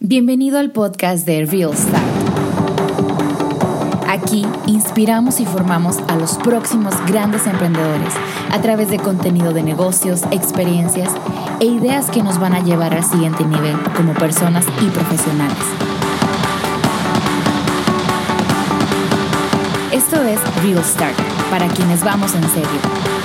Bienvenido al podcast de Real Start. Aquí inspiramos y formamos a los próximos grandes emprendedores a través de contenido de negocios, experiencias e ideas que nos van a llevar al siguiente nivel como personas y profesionales. Esto es Real Start, para quienes vamos en serio.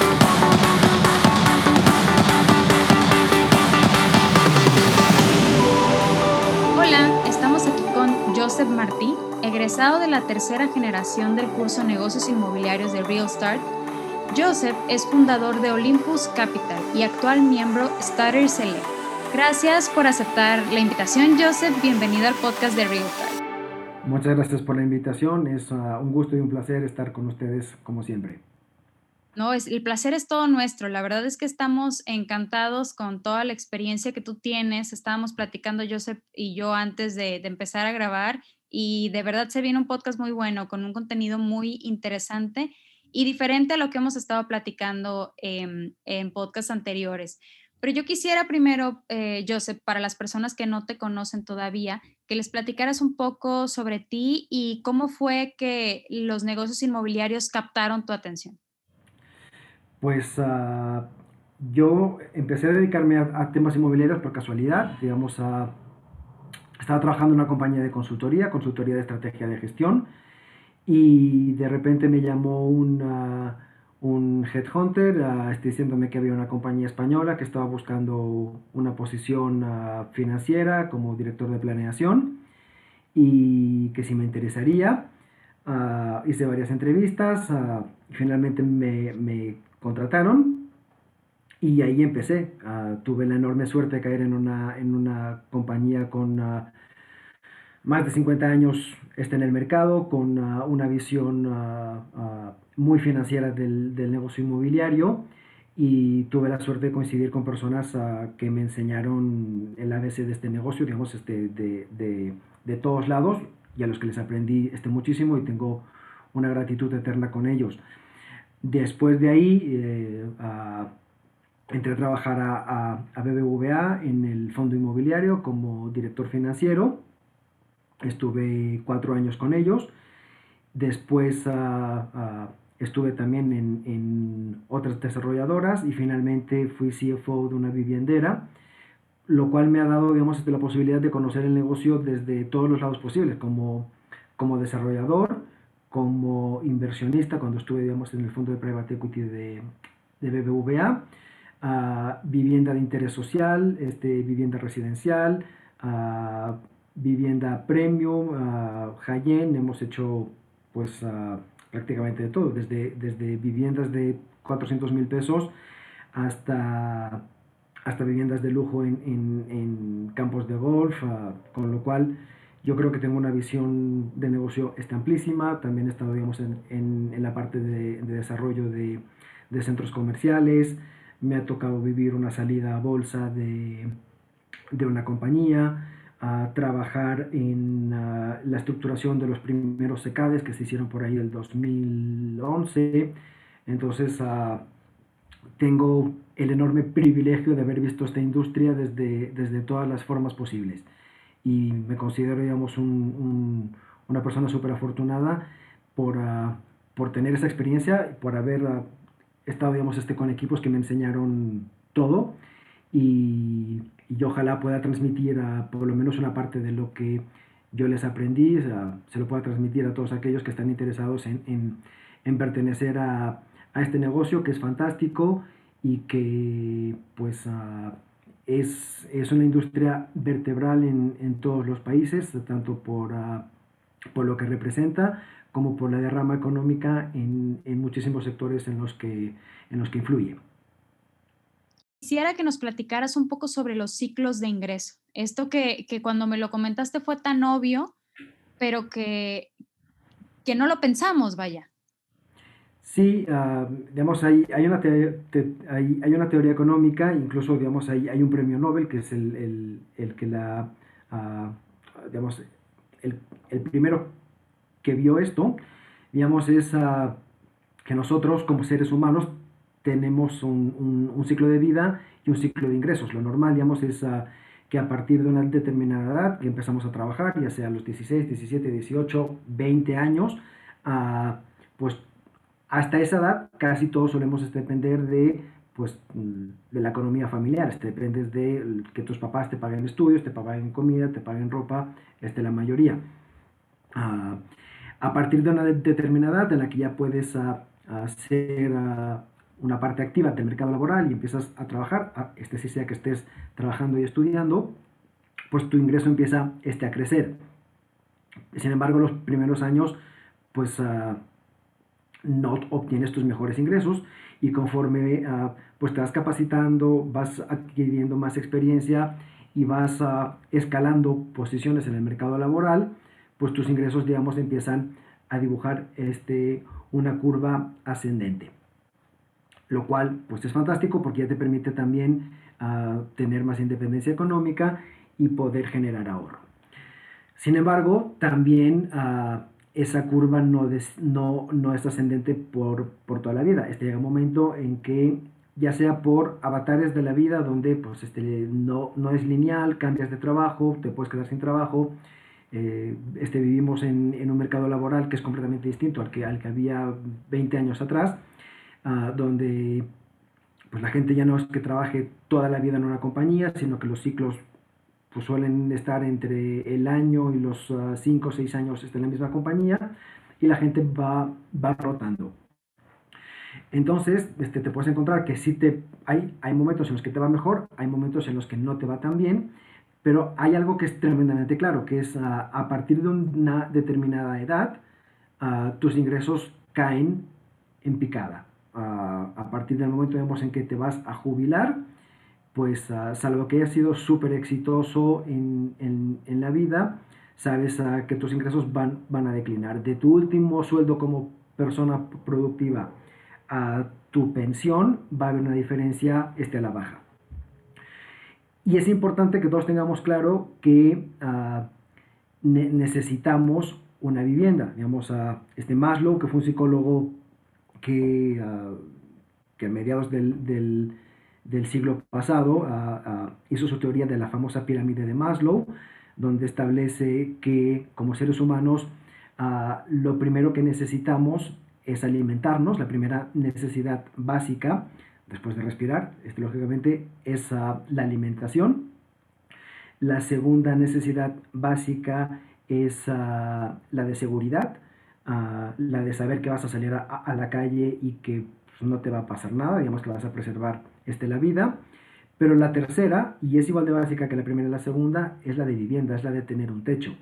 Joseph Martí, egresado de la tercera generación del curso Negocios Inmobiliarios de Real Start. Joseph es fundador de Olympus Capital y actual miembro Starter Select. Gracias por aceptar la invitación, Joseph. Bienvenido al podcast de Real Start. Muchas gracias por la invitación. Es un gusto y un placer estar con ustedes como siempre. El placer es todo nuestro. La verdad es que estamos encantados con toda la experiencia que tú tienes. Estábamos platicando Joseph y yo antes de empezar a grabar y de verdad se viene un podcast muy bueno con un contenido muy interesante y diferente a lo que hemos estado platicando en podcasts anteriores. Pero yo quisiera primero, Joseph, para las personas que no te conocen todavía, que les platicaras un poco sobre ti y cómo fue que los negocios inmobiliarios captaron tu atención. Pues yo empecé a dedicarme a temas inmobiliarios por casualidad. Estaba trabajando en una compañía de consultoría de estrategia de gestión, y de repente me llamó un headhunter diciéndome que había una compañía española que estaba buscando una posición financiera como director de planeación y que si me interesaría. Hice varias entrevistas y finalmente me contrataron y ahí empecé. Tuve la enorme suerte de caer en una compañía con más de 50 años en el mercado, con una visión muy financiera del negocio inmobiliario, y tuve la suerte de coincidir con personas que me enseñaron el ABC de este negocio, de todos lados, y a los que les aprendí muchísimo y tengo una gratitud eterna con ellos. Después de ahí entré a trabajar a BBVA en el fondo inmobiliario como director financiero. Estuve 4 años con ellos. Después estuve también en otras desarrolladoras y finalmente fui CFO de una viviendera, lo cual me ha dado, la posibilidad de conocer el negocio desde todos los lados posibles, como desarrollador, como inversionista, cuando estuve, en el fondo de Private Equity de BBVA, vivienda de interés social, vivienda residencial, vivienda premium, high-end. Hemos hecho prácticamente de todo, desde viviendas de 400,000 pesos hasta viviendas de lujo en campos de golf, con lo cual yo creo que tengo una visión de negocio amplísima. También he estado en la parte de desarrollo de centros comerciales. Me ha tocado vivir una salida a bolsa de una compañía, a trabajar en la estructuración de los primeros CECADES que se hicieron por ahí del 2011. Entonces tengo el enorme privilegio de haber visto esta industria desde todas las formas posibles, y me considero, una persona súper afortunada por tener esa experiencia, por haber estado, con equipos que me enseñaron todo, y ojalá pueda transmitir por lo menos una parte de lo que yo les aprendí, se lo pueda transmitir a todos aquellos que están interesados en pertenecer a este negocio que es fantástico y que es una industria vertebral en todos los países, tanto por lo que representa como por la derrama económica en muchísimos sectores en los que influye. Quisiera que nos platicaras un poco sobre los ciclos de ingreso. Esto que cuando me lo comentaste fue tan obvio, pero que no lo pensamos, vaya. Sí, hay una teoría económica, incluso, hay un premio Nobel que es el que el primero que vio esto, es que nosotros como seres humanos tenemos un ciclo de vida y un ciclo de ingresos. Lo normal, es que a partir de una determinada edad que empezamos a trabajar, ya sea a los 16, 17, 18, 20 años, pues hasta esa edad casi todos solemos depender pues, de la economía familiar. Dependes de que tus papás te paguen estudios, te paguen comida, te paguen ropa, la mayoría. A partir de una determinada edad en la que ya puedes hacer una parte activa del mercado laboral y empiezas a trabajar, sí sea que estés trabajando y estudiando, pues tu ingreso empieza a crecer. Sin embargo, los primeros años, pues no obtienes tus mejores ingresos, y conforme pues te vas capacitando, vas adquiriendo más experiencia y vas escalando posiciones en el mercado laboral, pues tus ingresos, digamos, empiezan a dibujar una curva ascendente. Lo cual pues es fantástico porque ya te permite también tener más independencia económica y poder generar ahorro. Sin embargo, también esa curva no es ascendente por toda la vida. Llega un momento en que, ya sea por avatares de la vida, donde pues, no es lineal, cambias de trabajo, te puedes quedar sin trabajo. Vivimos en un mercado laboral que es completamente distinto al que había 20 años atrás, donde pues, la gente ya no es que trabaje toda la vida en una compañía, sino que los ciclos pues, suelen estar entre el año y los 5 o 6 años en la misma compañía, y la gente va rotando. Entonces, te puedes encontrar que sí hay momentos en los que te va mejor, hay momentos en los que no te va tan bien, pero hay algo que es tremendamente claro, que es a partir de una determinada edad, tus ingresos caen en picada. A partir del momento, digamos, en que te vas a jubilar, pues salvo que hayas sido súper exitoso en la vida, sabes que tus ingresos van a declinar. De tu último sueldo como persona productiva a tu pensión va a haber una diferencia a la baja. Y es importante que todos tengamos claro que necesitamos una vivienda. Digamos, Maslow, que fue un psicólogo que a mediados del siglo pasado hizo su teoría de la famosa pirámide de Maslow, donde establece que como seres humanos lo primero que necesitamos es alimentarnos. La primera necesidad básica, después de respirar, lógicamente, es la alimentación. La segunda necesidad básica es la de seguridad, la de saber que vas a salir a la calle y que pues, no te va a pasar nada, digamos que vas a preservar la vida. Pero la tercera, y es igual de básica que la primera y la segunda, es la de vivienda, es la de tener un techo.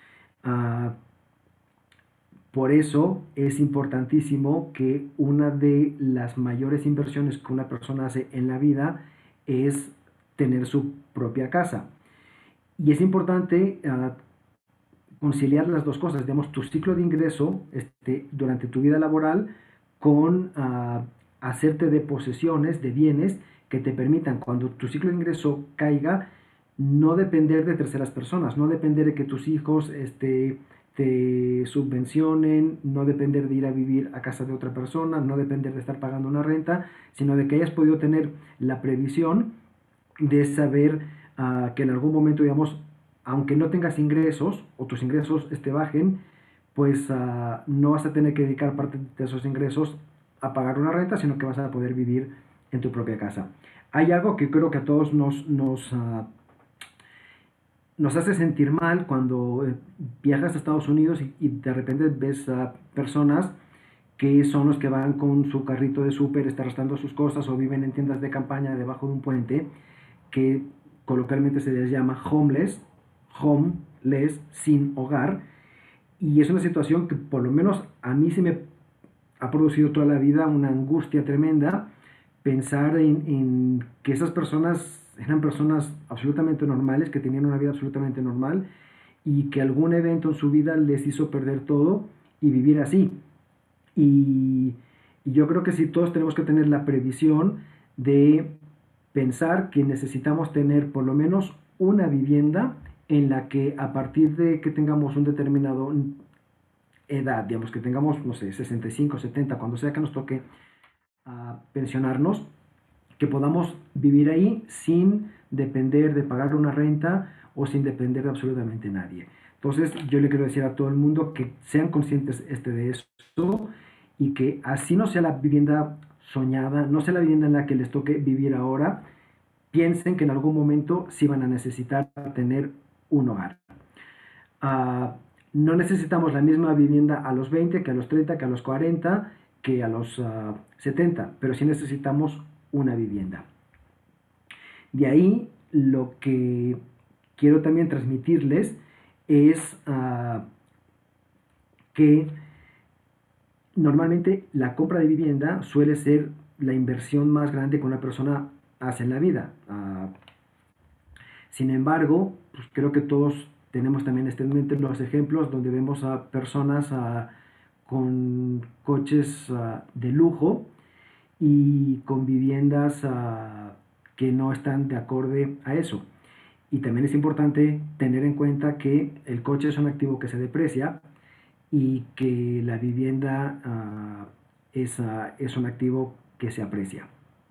Por eso es importantísimo que una de las mayores inversiones que una persona hace en la vida es tener su propia casa. Y es importante conciliar las dos cosas, digamos, tu ciclo de ingreso durante tu vida laboral con hacerte de posesiones, de bienes que te permitan, cuando tu ciclo de ingreso caiga, no depender de terceras personas, no depender de que tus hijos te subvencionen, no depender de ir a vivir a casa de otra persona, no depender de estar pagando una renta, sino de que hayas podido tener la previsión de saber que en algún momento, digamos, aunque no tengas ingresos o tus ingresos bajen, pues no vas a tener que dedicar parte de esos ingresos a pagar una renta, sino que vas a poder vivir en tu propia casa. Hay algo que creo que a todos nos hace sentir mal cuando viajas a Estados Unidos y de repente ves a personas que son los que van con su carrito de súper, arrastrando sus cosas, o viven en tiendas de campaña debajo de un puente, que coloquialmente se les llama homeless, sin hogar. Y es una situación que por lo menos a mí se me ha producido toda la vida una angustia tremenda, pensar en que esas personas eran personas absolutamente normales, que tenían una vida absolutamente normal, y que algún evento en su vida les hizo perder todo y vivir así. Y yo creo que sí, todos tenemos que tener la previsión de pensar que necesitamos tener por lo menos una vivienda en la que, a partir de que tengamos un determinado edad, digamos que tengamos, no sé, 65, 70, cuando sea que nos toque pensionarnos, que podamos vivir ahí sin depender de pagar una renta o sin depender de absolutamente nadie. Entonces yo le quiero decir a todo el mundo que sean conscientes de eso y que así no sea la vivienda soñada, no sea la vivienda en la que les toque vivir ahora, piensen que en algún momento sí van a necesitar tener un hogar. Uh, no necesitamos la misma vivienda a los 20, que a los 30, que a los 40, que a los 70, pero sí necesitamos una vivienda. De ahí lo que quiero también transmitirles es que normalmente la compra de vivienda suele ser la inversión más grande que una persona hace en la vida. Sin embargo, pues creo que todos tenemos también en mente los ejemplos donde vemos a personas con coches de lujo y con viviendas que no están de acorde a eso. Y también es importante tener en cuenta que el coche es un activo que se deprecia y que la vivienda es un activo que se aprecia.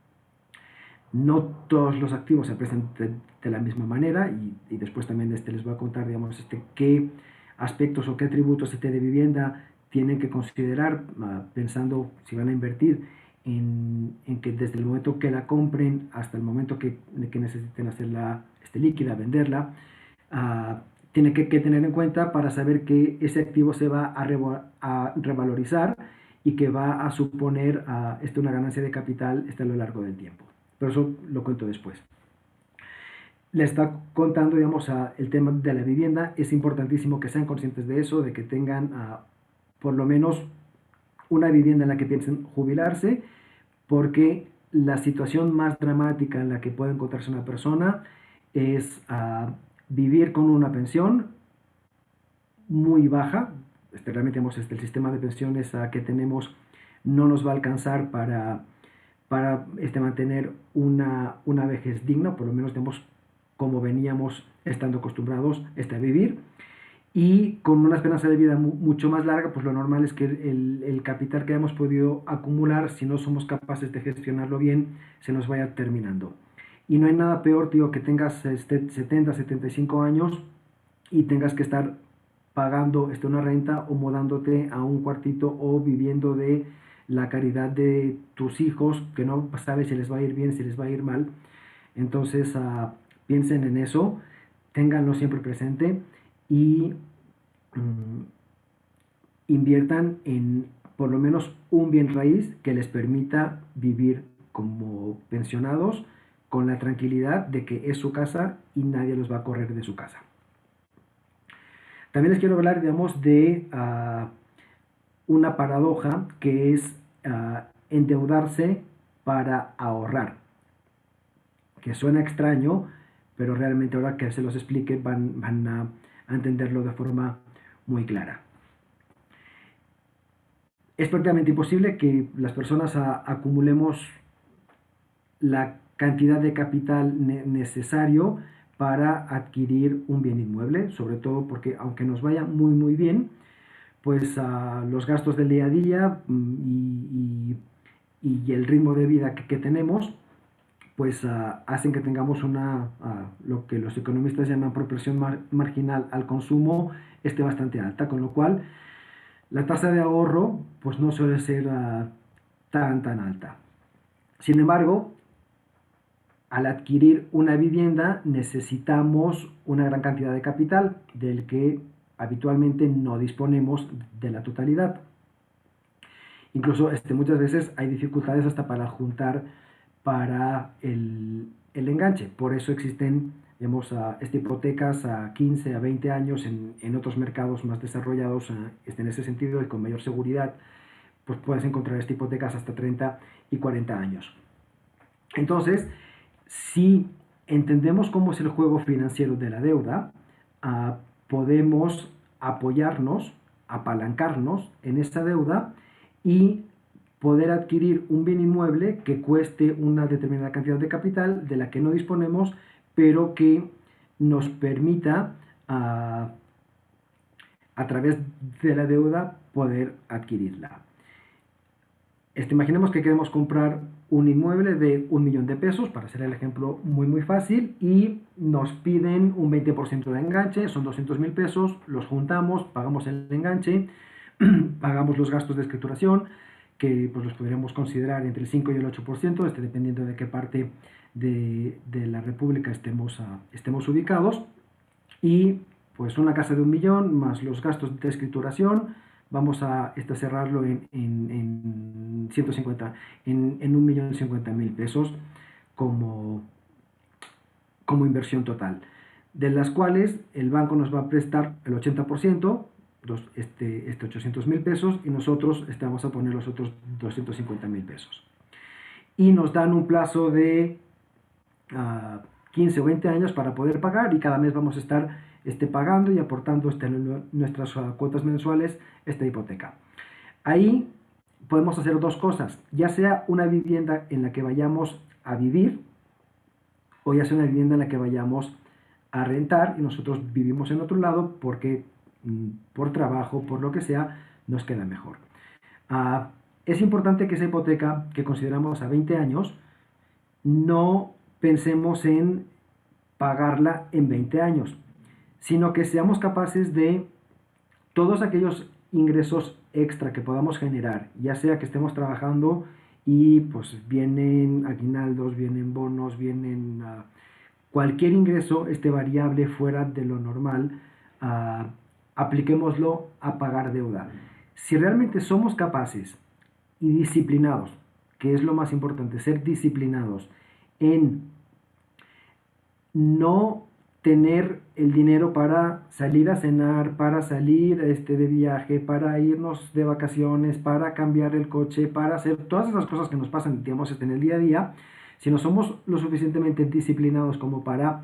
No todos los activos se aprecian de la misma manera y después también les voy a contar, digamos, qué aspectos o qué atributos de vivienda tienen que considerar pensando si van a invertir en que desde el momento que la compren hasta el momento que necesiten hacerla líquida, venderla, tienen que tener en cuenta para saber que ese activo se va a revalorizar y que va a suponer una ganancia de capital a lo largo del tiempo. Pero eso lo cuento después. Le está contando, digamos, el tema de la vivienda. Es importantísimo que sean conscientes de eso, de que tengan por lo menos una vivienda en la que piensen jubilarse, porque la situación más dramática en la que puede encontrarse una persona es vivir con una pensión muy baja. Realmente, digamos, el sistema de pensiones que tenemos no nos va a alcanzar para mantener una vejez digna, por lo menos, digamos, como veníamos estando acostumbrados a vivir. Y con una esperanza de vida mucho más larga, pues lo normal es que el capital que hemos podido acumular, si no somos capaces de gestionarlo bien, se nos vaya terminando. Y no hay nada peor, tío, que tengas 70, 75 años y tengas que estar pagando una renta o mudándote a un cuartito o viviendo de la caridad de tus hijos, que no sabes si les va a ir bien, si les va a ir mal. Entonces piensen en eso, ténganlo siempre presente y inviertan en por lo menos un bien raíz que les permita vivir como pensionados con la tranquilidad de que es su casa y nadie los va a correr de su casa. También les quiero hablar, digamos, de una paradoja que es endeudarse para ahorrar, que suena extraño, pero realmente ahora que se los explique van a entenderlo de forma muy clara. Es prácticamente imposible que las personas acumulemos la cantidad de capital necesario para adquirir un bien inmueble, sobre todo porque aunque nos vaya muy muy bien, pues los gastos del día a día y el ritmo de vida que tenemos, pues hacen que tengamos lo que los economistas llaman proporción marginal al consumo bastante alta, con lo cual la tasa de ahorro pues no suele ser tan alta. Sin embargo, al adquirir una vivienda necesitamos una gran cantidad de capital del que habitualmente no disponemos de la totalidad. Incluso muchas veces hay dificultades hasta para juntar para el enganche. Por eso existen, digamos, hipotecas a 15, a 20 años en otros mercados más desarrollados en ese sentido y con mayor seguridad, pues puedes encontrar hipotecas hasta 30 y 40 años. Entonces, si entendemos cómo es el juego financiero de la deuda, podemos apoyarnos, apalancarnos en esta deuda y poder adquirir un bien inmueble que cueste una determinada cantidad de capital de la que no disponemos, pero que nos permita a través de la deuda poder adquirirla. Imaginemos que queremos comprar un inmueble de 1 millón de pesos, para hacer el ejemplo muy muy fácil, y nos piden un 20% de enganche, son 200.000 pesos, los juntamos, pagamos el enganche, pagamos los gastos de escrituración, que pues los podríamos considerar entre el 5 y el 8%, dependiendo de qué parte de la República estemos ubicados, y pues una casa de 1 millón más los gastos de escrituración, vamos a cerrarlo en 150, en 1.050.000 pesos como, como inversión total, de las cuales el banco nos va a prestar el 80%, 800.000 pesos, y nosotros vamos a poner los otros 250.000 pesos. Y nos dan un plazo de 15 o 20 años para poder pagar, y cada mes vamos a estar pagando y aportando nuestras cuotas mensuales esta hipoteca. Ahí podemos hacer dos cosas, ya sea una vivienda en la que vayamos a vivir, o ya sea una vivienda en la que vayamos a rentar y nosotros vivimos en otro lado porque por trabajo, por lo que sea, nos queda mejor. Es importante que esa hipoteca que consideramos a 20 años, no pensemos en pagarla en 20 años, sino que seamos capaces de todos aquellos ingresos extra que podamos generar, ya sea que estemos trabajando y pues vienen aguinaldos, vienen bonos, vienen cualquier ingreso variable fuera de lo normal, apliquémoslo a pagar deuda. Si realmente somos capaces y disciplinados, que es lo más importante, ser disciplinados en no tener el dinero para salir a cenar, para salir de viaje, para irnos de vacaciones, para cambiar el coche, para hacer todas esas cosas que nos pasan, digamos, en el día a día, si no somos lo suficientemente disciplinados como para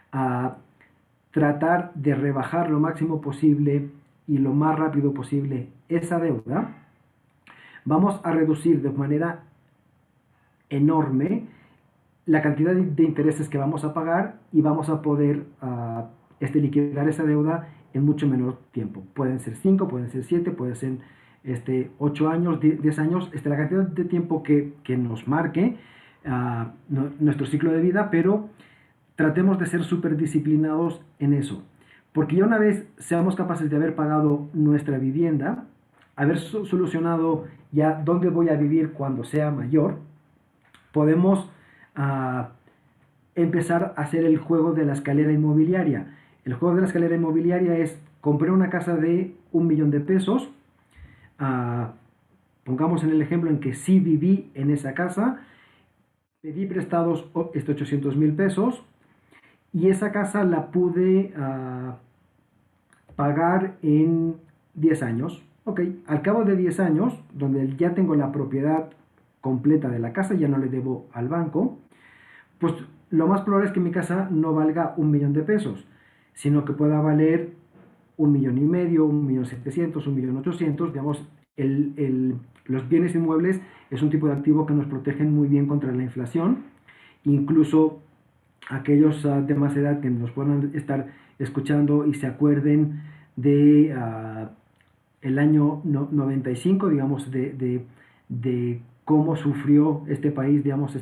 tratar de rebajar lo máximo posible y lo más rápido posible esa deuda, vamos a reducir de manera enorme la cantidad de intereses que vamos a pagar, y vamos a poder liquidar esa deuda en mucho menor tiempo. Pueden ser 5, pueden ser 7, pueden ser 8 años, 10 años, la cantidad de tiempo que nos marque nuestro ciclo de vida, pero tratemos de ser súper disciplinados en eso. Porque ya una vez seamos capaces de haber pagado nuestra vivienda, haber solucionado ya dónde voy a vivir cuando sea mayor, podemos empezar a hacer el juego de la escalera inmobiliaria. El juego de la escalera inmobiliaria es: compré una casa de 1 millón de pesos, pongamos en el ejemplo en que sí viví en esa casa, pedí prestados 800.000 pesos, y esa casa la pude pagar en 10 años. Ok, al cabo de 10 años, donde ya tengo la propiedad completa de la casa, ya no le debo al banco, pues lo más probable es que mi casa no valga 1 millón de pesos, sino que pueda valer 1,500,000, 1,700,000, 1,800,000. Digamos, los bienes inmuebles es un tipo de activo que nos protegen muy bien contra la inflación. Incluso aquellos de más edad que nos puedan estar escuchando y se acuerden de el año 95, digamos, de cómo sufrió este país, digamos,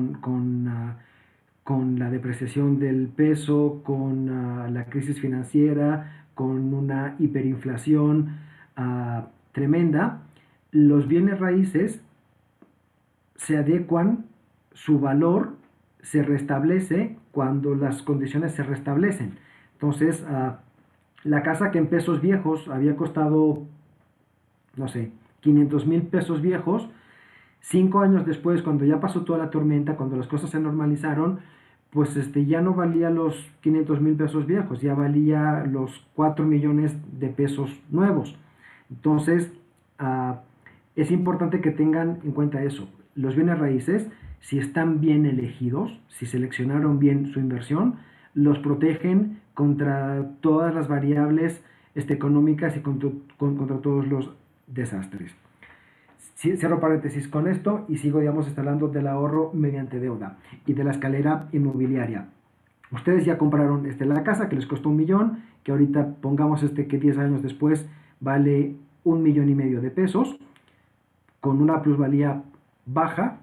con la depreciación del peso, con la crisis financiera, con una hiperinflación tremenda. Los bienes raíces se adecuan, su valor se restablece cuando las condiciones se restablecen. Entonces, la casa que en pesos viejos había costado, no sé, 500,000 pesos viejos, 5 años después, cuando ya pasó toda la tormenta, cuando las cosas se normalizaron, pues ya no valía los 500,000 pesos viejos, ya valía los 4 millones de pesos nuevos. Entonces, es importante que tengan en cuenta eso. Los bienes raíces, si están bien elegidos, si seleccionaron bien su inversión, los protegen contra todas las variables económicas y contra todos los desastres. Cierro paréntesis con esto y sigo, digamos, hablando del ahorro mediante deuda y de la escalera inmobiliaria. Ustedes ya compraron la casa que les costó 1 millón, que ahorita pongamos que 10 años después vale 1,5 millones de pesos. con una plusvalía baja,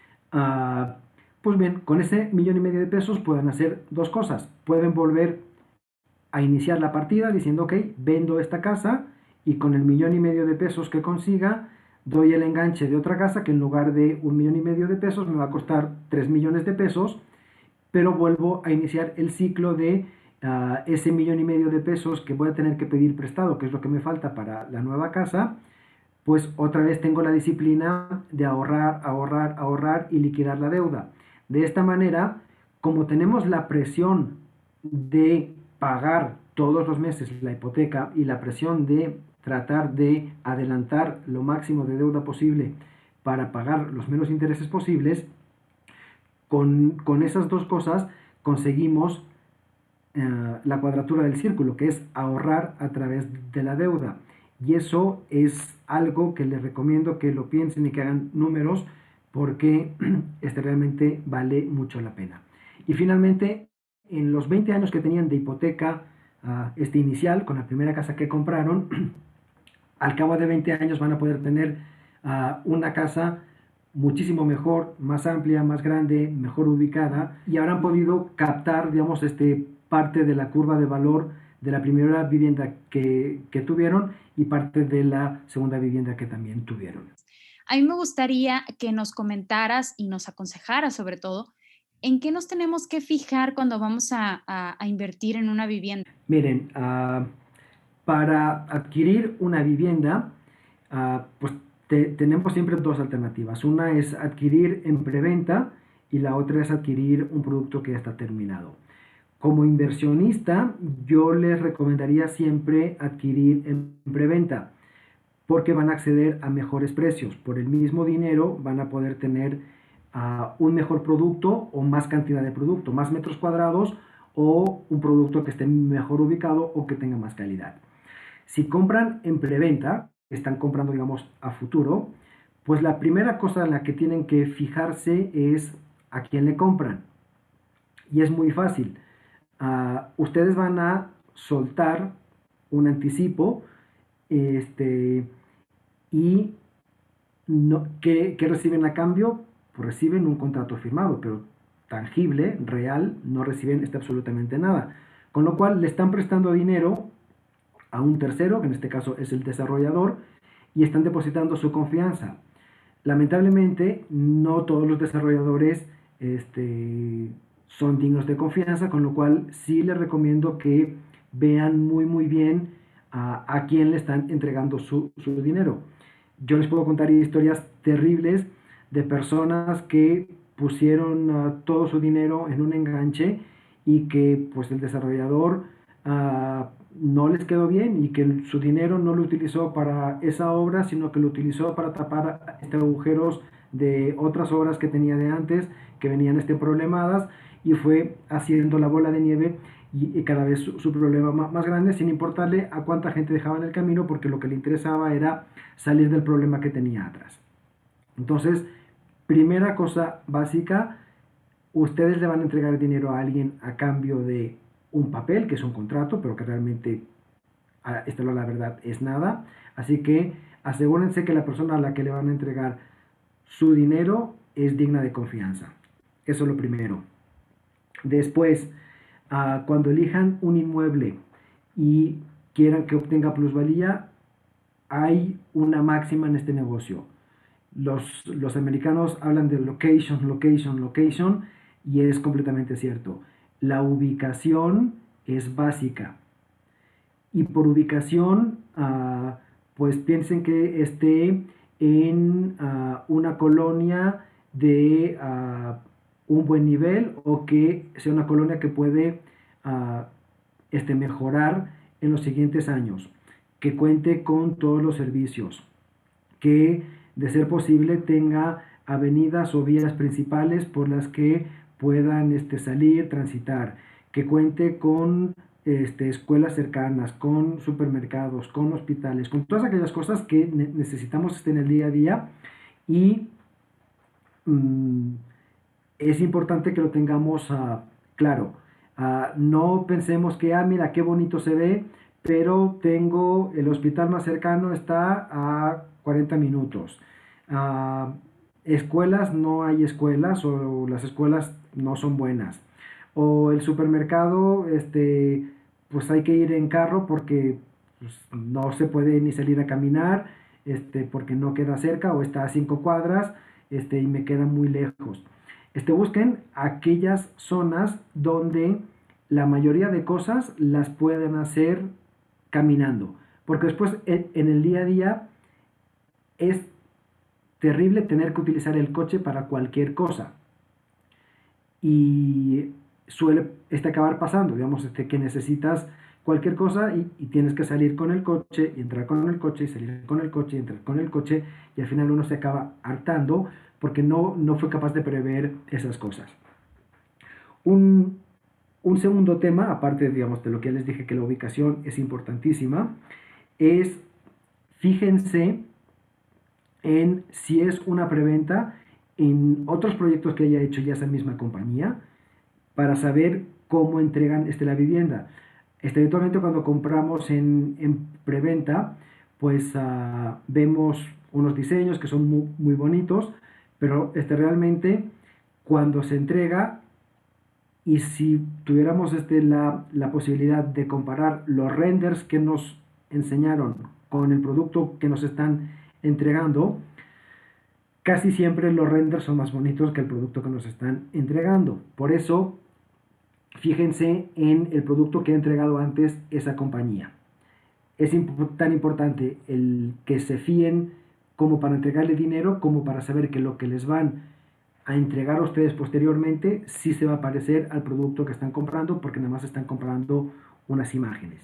pues bien, con ese 1,5 millones de pesos pueden hacer dos cosas. Pueden volver a iniciar la partida diciendo, ok, vendo esta casa y con el 1,5 millones de pesos que consiga, doy el enganche de otra casa que en lugar de 1,5 millones de pesos me va a costar 3 millones de pesos, pero vuelvo a iniciar el ciclo de ese 1,5 millones de pesos que voy a tener que pedir prestado, que es lo que me falta para la nueva casa. Pues otra vez tengo la disciplina de ahorrar, ahorrar, ahorrar y liquidar la deuda. De esta manera, como tenemos la presión de pagar todos los meses la hipoteca y la presión de tratar de adelantar lo máximo de deuda posible para pagar los menos intereses posibles, con esas dos cosas conseguimos la cuadratura del círculo, que es ahorrar a través de la deuda. Y eso es algo que les recomiendo que lo piensen y que hagan números, porque realmente vale mucho la pena. Y finalmente, en los 20 años que tenían de hipoteca inicial, con la primera casa que compraron, al cabo de 20 años van a poder tener una casa muchísimo mejor, más amplia, más grande, mejor ubicada, y habrán podido captar, digamos, parte de la curva de valor de la primera vivienda que tuvieron y parte de la segunda vivienda que también tuvieron. A mí me gustaría que nos comentaras y nos aconsejaras sobre todo en qué nos tenemos que fijar cuando vamos a invertir en una vivienda. Miren, para adquirir una vivienda, pues tenemos siempre dos alternativas. Una es adquirir en preventa y la otra es adquirir un producto que ya está terminado. Como inversionista, yo les recomendaría siempre adquirir en preventa, porque van a acceder a mejores precios. Por el mismo dinero van a poder tener un mejor producto o más cantidad de producto, más metros cuadrados o un producto que esté mejor ubicado o que tenga más calidad. Si compran en preventa, están comprando, digamos, a futuro, pues la primera cosa en la que tienen que fijarse es a quién le compran. Y es muy fácil. Ustedes van a soltar un anticipo y ¿qué reciben a cambio? Pues reciben un contrato firmado, pero tangible, real, no reciben absolutamente nada. Con lo cual le están prestando dinero a un tercero, que en este caso es el desarrollador, y están depositando su confianza. Lamentablemente, no todos los desarrolladores son dignos de confianza, con lo cual sí les recomiendo que vean muy bien a quién le están entregando su dinero. Yo les puedo contar historias terribles de personas que pusieron todo su dinero en un enganche y que pues el desarrollador no les quedó bien y que su dinero no lo utilizó para esa obra, sino que lo utilizó para tapar agujeros de otras obras que tenía de antes, que venían problemadas, y fue haciendo la bola de nieve y cada vez su problema más grande, sin importarle a cuánta gente dejaba en el camino, porque lo que le interesaba era salir del problema que tenía atrás. Entonces, primera cosa básica, ustedes le van a entregar dinero a alguien a cambio de un papel, que es un contrato, pero que realmente, la verdad, es nada. Así que asegúrense que la persona a la que le van a entregar su dinero es digna de confianza. Eso es lo primero. Después, cuando elijan un inmueble y quieran que obtenga plusvalía, hay una máxima en este negocio. Los americanos hablan de location, location, location, y es completamente cierto. La ubicación es básica. Y por ubicación, pues piensen que esté en una colonia de un buen nivel, o que sea una colonia que puede mejorar en los siguientes años, que cuente con todos los servicios, que de ser posible tenga avenidas o vías principales por las que puedan salir, transitar, que cuente con escuelas cercanas, con supermercados, con hospitales, con todas aquellas cosas que necesitamos en el día a día. Y es importante que lo tengamos claro. No pensemos que, mira, qué bonito se ve, pero tengo el hospital más cercano, está a 40 minutos. Ah, escuelas, no hay escuelas o las escuelas no son buenas. O el supermercado, pues hay que ir en carro porque pues, no se puede ni salir a caminar, porque no queda cerca o está a 5 cuadras, y me queda muy lejos. Busquen aquellas zonas donde la mayoría de cosas las pueden hacer caminando. Porque después en el día a día es terrible tener que utilizar el coche para cualquier cosa. Y suele acabar pasando, digamos, que necesitas cualquier cosa y tienes que salir con el coche y entrar con el coche y salir con el coche y entrar con el coche y al final uno se acaba hartando porque no fue capaz de prever esas cosas. Un, un segundo tema, aparte, digamos, de lo que ya les dije que la ubicación es importantísima, es fíjense en si es una preventa en otros proyectos que haya hecho ya esa misma compañía para saber cómo entregan la vivienda. Eventualmente cuando compramos en preventa, pues vemos unos diseños que son muy, muy bonitos, pero realmente cuando se entrega y si tuviéramos la posibilidad de comparar los renders que nos enseñaron con el producto que nos están entregando, casi siempre los renders son más bonitos que el producto que nos están entregando. Por eso, fíjense en el producto que ha entregado antes esa compañía. Es tan importante el que se fíen como para entregarle dinero, como para saber que lo que les van a entregar a ustedes posteriormente sí se va a parecer al producto que están comprando, porque nada más están comprando unas imágenes.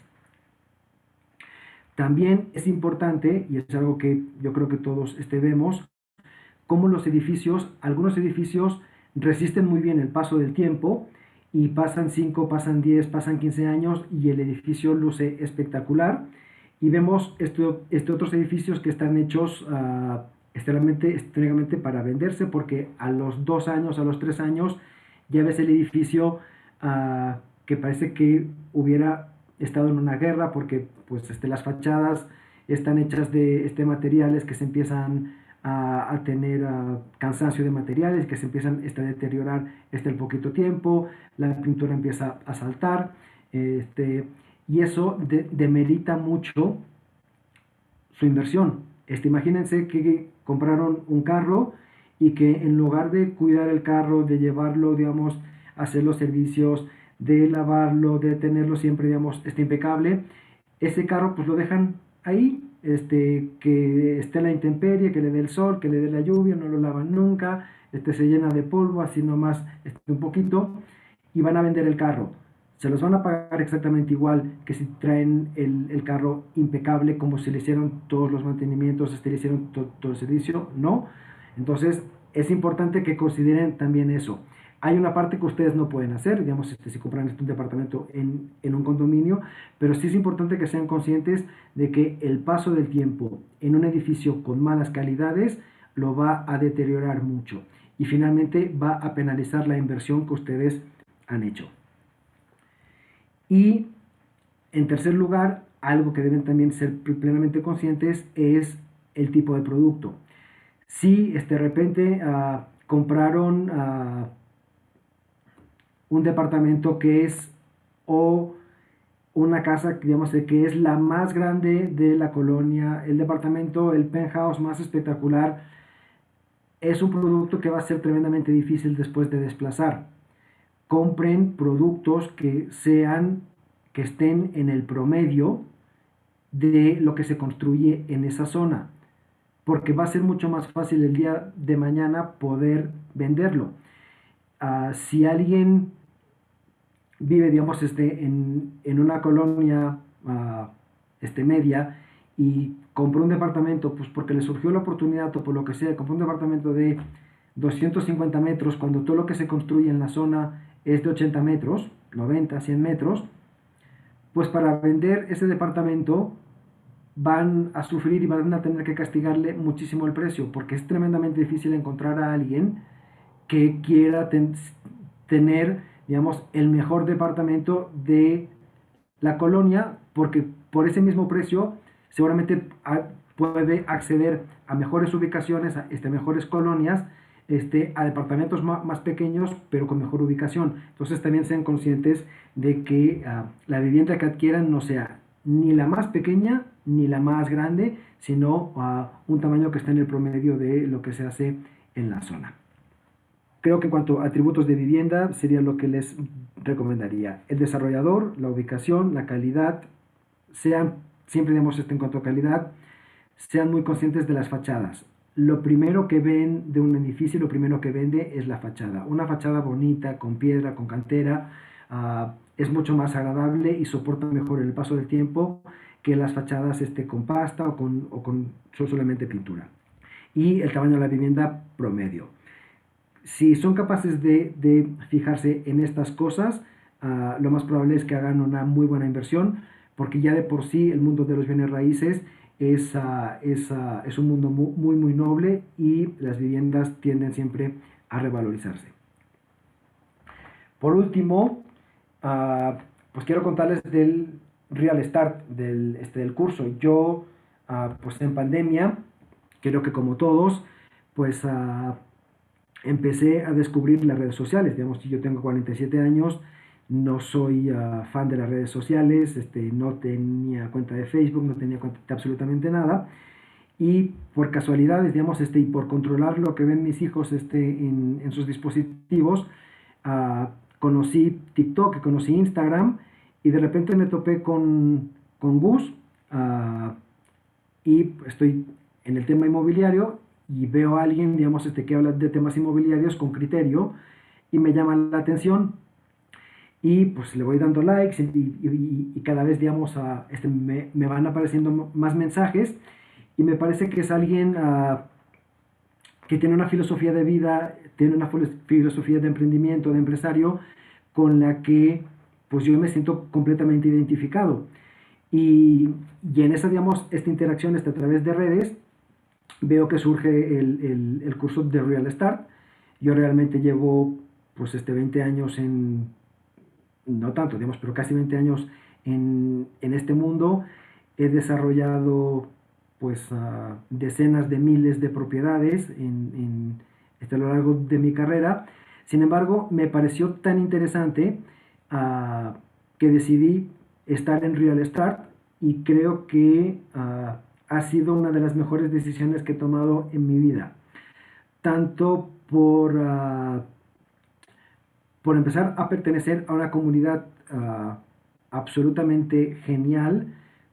También es importante, y es algo que yo creo que todos vemos, cómo los edificios, algunos edificios resisten muy bien el paso del tiempo y pasan 5, pasan 10, pasan 15 años y el edificio luce espectacular. Y vemos otros edificios que están hechos extremadamente para venderse porque a los 2 años, a los 3 años, ya ves el edificio que parece que hubiera estado en una guerra porque pues, las fachadas están hechas de materiales que se empiezan a tener cansancio de materiales, que se empiezan a deteriorar el poquito tiempo, la pintura empieza a saltar, y eso demerita mucho su inversión. Imagínense que compraron un carro y que en lugar de cuidar el carro, de llevarlo, digamos, a hacer los servicios, de lavarlo, de tenerlo siempre, digamos, impecable, ese carro pues lo dejan ahí, que esté a la intemperie, que le dé el sol, que le dé la lluvia, no lo lavan nunca, se llena de polvo, así nomás un poquito, y van a vender el carro. Se los van a pagar exactamente igual que si traen el carro impecable, como si le hicieron todos los mantenimientos, le hicieron todo el servicio, no. Entonces es importante que consideren también eso. Hay una parte que ustedes no pueden hacer, digamos, si compran un departamento en un condominio, pero sí es importante que sean conscientes de que el paso del tiempo en un edificio con malas calidades lo va a deteriorar mucho y finalmente va a penalizar la inversión que ustedes han hecho. Y en tercer lugar, algo que deben también ser plenamente conscientes es el tipo de producto. Si de repente compraron un departamento que es o una casa, digamos, que es la más grande de la colonia, el departamento, el penthouse más espectacular, es un producto que va a ser tremendamente difícil después de desplazar. Compren productos que estén en el promedio de lo que se construye en esa zona, porque va a ser mucho más fácil el día de mañana poder venderlo. Si alguien vive, digamos, en una colonia media y compró un departamento, pues porque le surgió la oportunidad o por lo que sea, compró un departamento de 250 metros, cuando todo lo que se construye en la zona es de 80 metros, 90, 100 metros, pues para vender ese departamento van a sufrir y van a tener que castigarle muchísimo el precio, porque es tremendamente difícil encontrar a alguien que quiera tener, digamos, el mejor departamento de la colonia, porque por ese mismo precio seguramente puede acceder a mejores ubicaciones, a mejores colonias, a departamentos más pequeños, pero con mejor ubicación. Entonces también sean conscientes de que la vivienda que adquieran no sea ni la más pequeña ni la más grande, sino un tamaño que esté en el promedio de lo que se hace en la zona. Creo que en cuanto a atributos de vivienda sería lo que les recomendaría. El desarrollador, la ubicación, la calidad, siempre digamos en cuanto a calidad, sean muy conscientes de las fachadas. Lo primero que ven de un edificio, lo primero que vende es la fachada. Una fachada bonita, con piedra, con cantera, es mucho más agradable y soporta mejor el paso del tiempo que las fachadas con pasta o con solamente pintura. Y el tamaño de la vivienda promedio. Si son capaces de fijarse en estas cosas, lo más probable es que hagan una muy buena inversión, porque ya de por sí el mundo de los bienes raíces es un mundo muy, muy noble y las viviendas tienden siempre a revalorizarse. Por último, pues quiero contarles del Real Start, del curso. Yo, pues en pandemia, creo que como todos, pues empecé a descubrir las redes sociales. Digamos, yo tengo 47 años, no soy fan de las redes sociales, no tenía cuenta de Facebook, no tenía cuenta de absolutamente nada. Y por casualidades, digamos, y por controlar lo que ven mis hijos en sus dispositivos, conocí TikTok, conocí Instagram, y de repente me topé con Gus, y estoy en el tema inmobiliario y veo a alguien, digamos, que habla de temas inmobiliarios con criterio y me llama la atención. Y pues le voy dando likes y cada vez, digamos, me van apareciendo más mensajes y me parece que es alguien que tiene una filosofía de vida, tiene una filosofía de emprendimiento, de empresario, con la que pues yo me siento completamente identificado. Y en esa, digamos, esta interacción a través de redes, veo que surge el curso de Real Start. Yo realmente llevo pues 20 años no tanto, digamos, pero casi 20 años en este mundo. He desarrollado pues decenas de miles de propiedades a lo largo de mi carrera. Sin embargo, me pareció tan interesante que decidí estar en Real Start y creo que ha sido una de las mejores decisiones que he tomado en mi vida. Tanto por empezar a pertenecer a una comunidad absolutamente genial,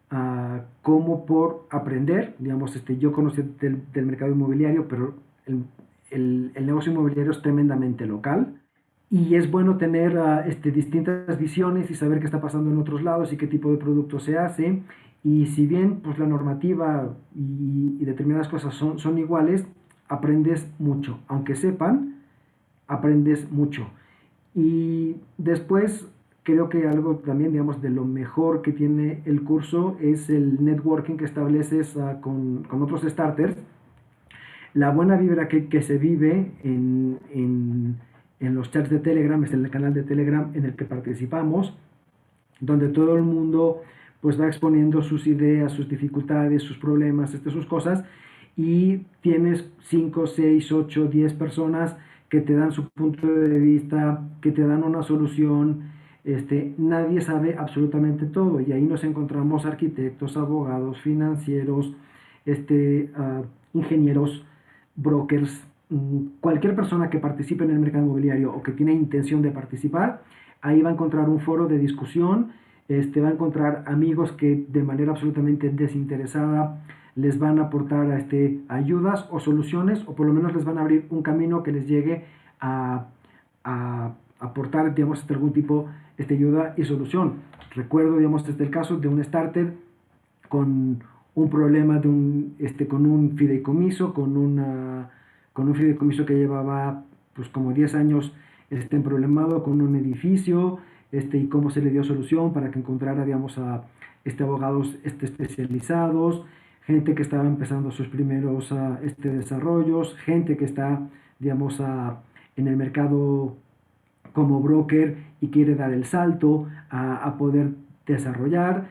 como por aprender. Digamos, yo conocí del mercado inmobiliario, pero el negocio inmobiliario es tremendamente local y es bueno tener distintas visiones y saber qué está pasando en otros lados y qué tipo de producto se hace. Y si bien pues, la normativa y determinadas cosas son iguales, aprendes mucho. Aunque sepan, aprendes mucho. Y después creo que algo también, digamos, de lo mejor que tiene el curso es el networking que estableces con otros starters. La buena vibra que se vive en los chats de Telegram, es en el canal de Telegram en el que participamos, donde todo el mundo pues va exponiendo sus ideas, sus dificultades, sus problemas, sus cosas, y tienes 5, 6, 8, 10 personas que te dan su punto de vista, que te dan una solución. Nadie sabe absolutamente todo y ahí nos encontramos arquitectos, abogados, financieros, ingenieros, brokers, cualquier persona que participe en el mercado inmobiliario o que tiene intención de participar, ahí va a encontrar un foro de discusión, va a encontrar amigos que de manera absolutamente desinteresada les van a aportar ayudas o soluciones, o por lo menos les van a abrir un camino que les llegue a aportar, digamos, algún tipo de ayuda y solución. Recuerdo, digamos, el caso de un starter con un problema con un fideicomiso, con un fideicomiso que llevaba pues como 10 años problemado con un edificio, y cómo se le dio solución para que encontrara, digamos, a abogados especializados, gente que estaba empezando sus primeros desarrollos, gente que está, digamos, en el mercado como broker y quiere dar el salto a poder desarrollar.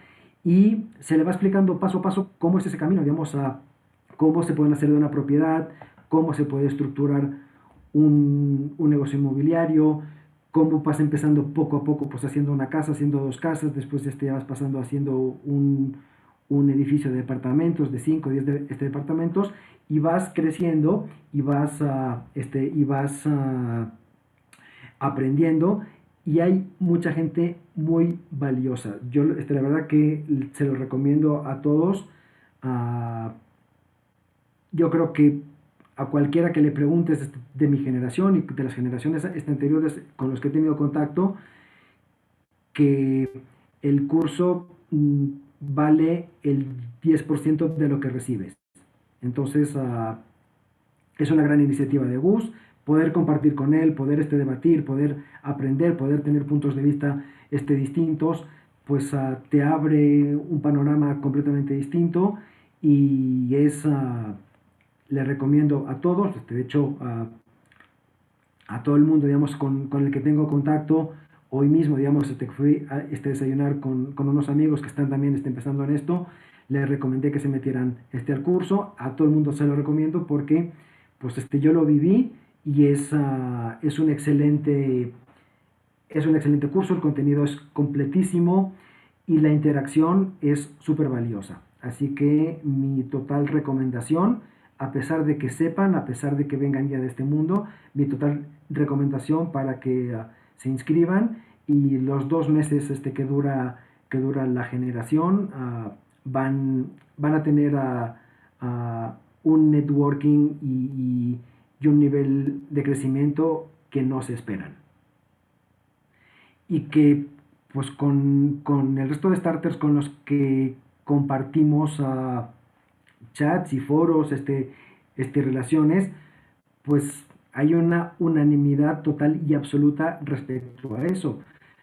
y se le va explicando paso a paso cómo es ese camino, digamos, a cómo se pueden hacer de una propiedad, cómo se puede estructurar un negocio inmobiliario, cómo vas empezando poco a poco, pues haciendo una casa, haciendo dos casas, después ya vas pasando haciendo un edificio de departamentos, de 5 o 10 departamentos, y vas creciendo y vas aprendiendo, y hay mucha gente muy valiosa. Yo la verdad que se lo recomiendo a todos. ah, yo creo que a cualquiera que le preguntes de mi generación y de las generaciones anteriores con los que he tenido contacto, que el curso vale el 10% de lo que recibes. Entonces, es una gran iniciativa de Gus, poder compartir con él, poder debatir, poder aprender, poder tener puntos de vista distintos, pues te abre un panorama completamente distinto, y le recomiendo a todos, de hecho a todo el mundo, digamos, con el que tengo contacto. Hoy mismo, digamos, fui a desayunar con unos amigos que están también empezando en esto. Les recomendé que se metieran al curso. A todo el mundo se lo recomiendo porque pues yo lo viví, y es un excelente curso. El contenido es completísimo y la interacción es súper valiosa. Así que mi total recomendación, a pesar de que sepan, a pesar de que vengan ya de este mundo, mi total recomendación para que se inscriban, y los 2 meses que dura la generación, van a tener un networking y un nivel de crecimiento que no se esperan. Y que pues con el resto de starters con los que compartimos chats y foros, relaciones, pues hay una unanimidad total y absoluta respecto a eso.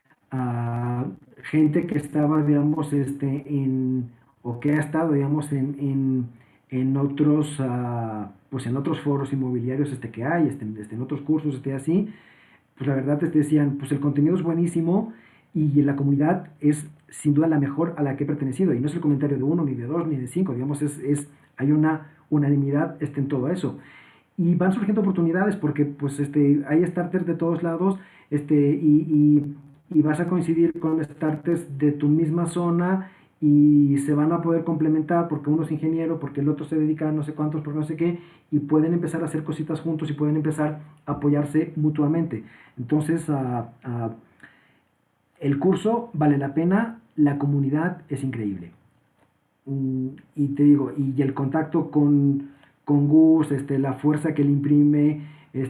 Gente que estaba, digamos, o que ha estado, digamos, en otros, pues en otros foros inmobiliarios que hay, en otros cursos, así, pues la verdad decían, pues el contenido es buenísimo y la comunidad es sin duda la mejor a la que he pertenecido. Y no es el comentario de uno, ni de dos, ni de cinco, digamos, hay una unanimidad en todo eso. Y van surgiendo oportunidades porque pues hay starters de todos lados, y vas a coincidir con starters de tu misma zona, y se van a poder complementar porque uno es ingeniero, porque el otro se dedica a no sé cuántos, por no sé qué, y pueden empezar a hacer cositas juntos y pueden empezar a apoyarse mutuamente. Entonces, el curso vale la pena, la comunidad es increíble. Y te digo, y el contacto con Gus, la fuerza que le imprime,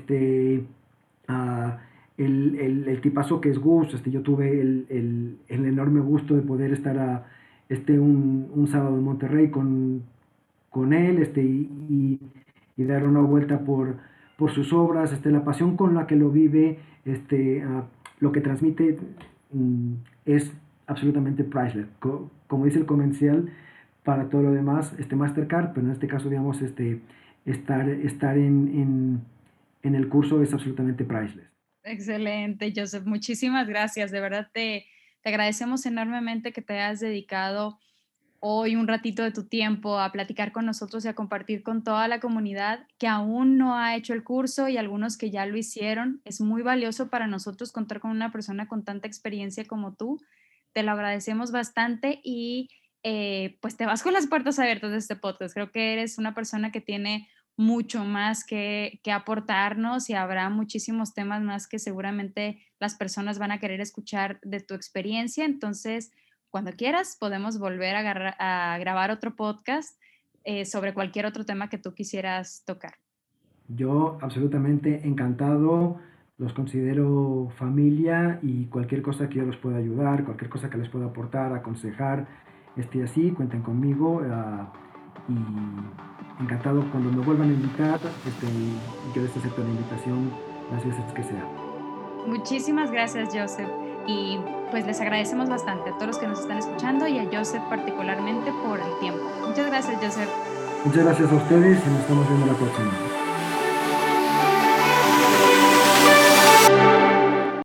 ah, el tipazo que es Gus. Yo tuve el enorme gusto de poder estar un sábado en Monterrey con él, y darle una vuelta por sus obras, la pasión con la que lo vive, lo que transmite, es absolutamente priceless. Como dice el comercial, para todo lo demás, Mastercard, pero en este caso, digamos, estar en el curso es absolutamente priceless. Excelente, Joseph. Muchísimas gracias. De verdad te agradecemos enormemente que te hayas dedicado hoy un ratito de tu tiempo a platicar con nosotros y a compartir con toda la comunidad que aún no ha hecho el curso y algunos que ya lo hicieron. Es muy valioso para nosotros contar con una persona con tanta experiencia como tú. Te lo agradecemos bastante y pues te vas con las puertas abiertas de este podcast. Creo que eres una persona que tiene mucho más que aportarnos, y habrá muchísimos temas más que seguramente las personas van a querer escuchar de tu experiencia. Entonces, cuando quieras, podemos volver a grabar otro podcast sobre cualquier otro tema que tú quisieras tocar. Yo absolutamente encantado, los considero familia, y cualquier cosa que yo los pueda ayudar, cualquier cosa que les pueda aportar, aconsejar, así, cuenten conmigo. Y encantado cuando me vuelvan a invitar, yo les acepto la invitación las veces que sea. Muchísimas gracias, Joseph. Y pues les agradecemos bastante a todos los que nos están escuchando, y a Joseph particularmente por el tiempo. Muchas gracias, Joseph. Muchas gracias a ustedes, y nos estamos viendo la próxima.